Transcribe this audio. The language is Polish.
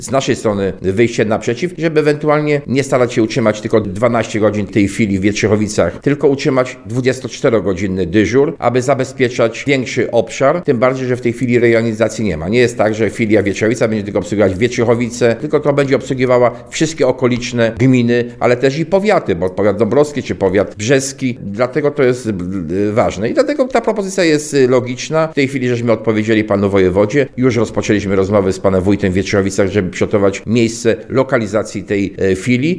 z naszej strony wyjście naprzeciw, żeby ewentualnie nie starać się utrzymać tylko 12 godzin tej filii w Wietrzchowicach, tylko utrzymać 24-godzinny dyżur, aby zabezpieczać większy obszar, tym bardziej, że w tej chwili rejonizacji nie ma. Nie jest tak, że filia Wietrzowica będzie tylko obsługiwać Wietrzychowice, tylko to będzie obsługiwała wszystkie okoliczne gminy, ale też i powiaty, bo powiat dąbrowski czy powiat brzeski, dlatego to jest ważne i dlatego ta propozycja jest logiczna. W tej chwili żeśmy odpowiedzieli panu wojewodzie, już rozpoczęliśmy rozmowy z panem wójtem w Wietrzchowicach, żeby przygotować miejsce lokalizacji tej filii.